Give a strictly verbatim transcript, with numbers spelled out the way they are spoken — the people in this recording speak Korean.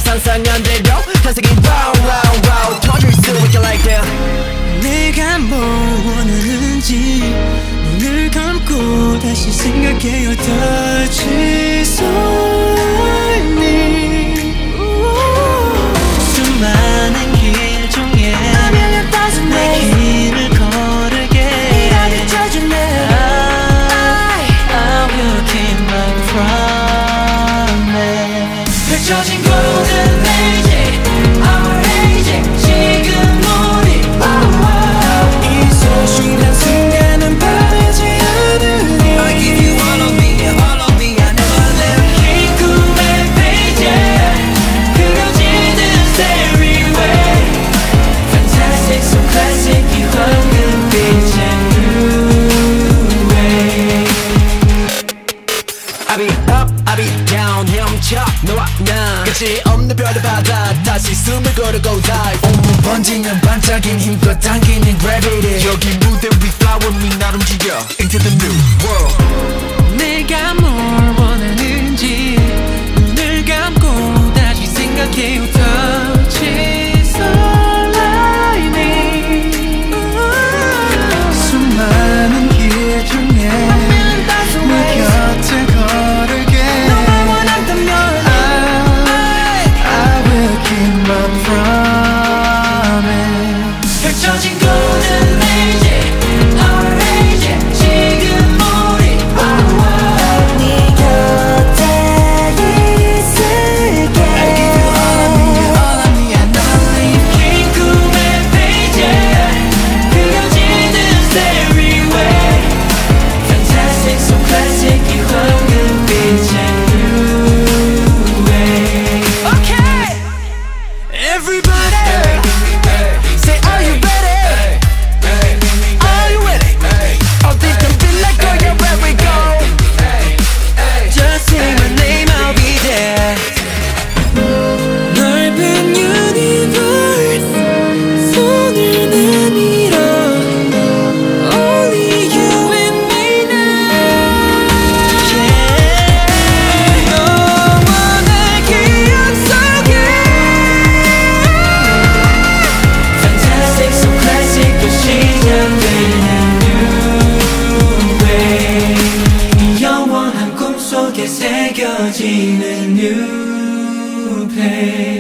상상한 대로 탄생이 round round round 터질 수 있게 like that. 내가 뭘 원하는지 눈을 감고 다시 생각해요. touch 설미 수많은 길 중에 내 길을 걸을게. 네가 비춰주네. I, I will keep my promise. 펼쳐진 golden age, our age. 지금 우리 이 소중한 순간은 바라지 않으니. I give you all of me, all of me, I never live. 긴 꿈의 페이지 그려지는 stairway. Fantastic, so classic. 이 황금빛의 new way. I be up, I be down 헤엄쳐 너와 나 끝이 없는 별의 바다 다시 숨을 고르고 dive. 온몸 번지는 반짝임 힘껏 당기는 gravity. 여기 무대 위 flower 미 날 움직여 into the new world. 내가 뭘 원하는지 눈을 감고 다시 생각해요. touch 설레이니 수많은 길 중에 내 곁을 걸을게. 너만 원한다면 I, I will keep my promise. 펼쳐진 golden age, our age. 지금 우리 네 곁에 있을게. I give you all of me, all of me, I never leave. 긴 꿈의 페이지 그려지는 stairway. Fantastic, so classic. 이 황금빛의 new way. Okay, everybody, say are you ready? Are you ready? 어디든 be like oh yeah, where we go. Just say my name, I'll be there. 넓은 universe 손을 내밀어. Only you and me now. Yeah. 너와 내 기억 속에 Fantastic, so classic. 또 시작되는 new way. 이 영원한 꿈속에 새겨지는 new page.